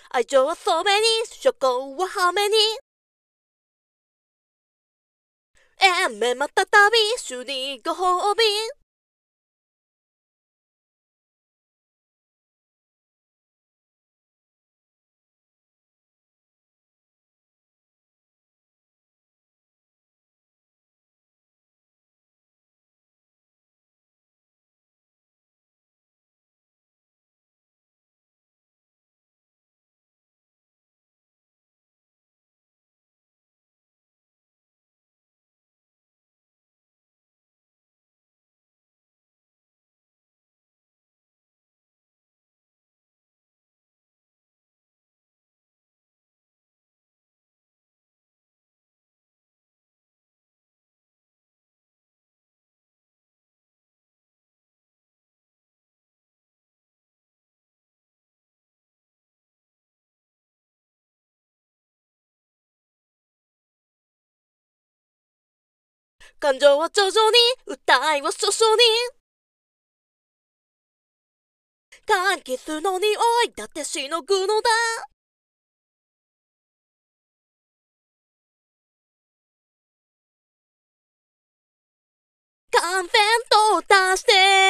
愛情はそめに、初行はハメに。延命また旅、主にご褒美。感情は徐々に、歌いは徐々に。柑橘の匂いだってしのぐのだ。カンペンと出して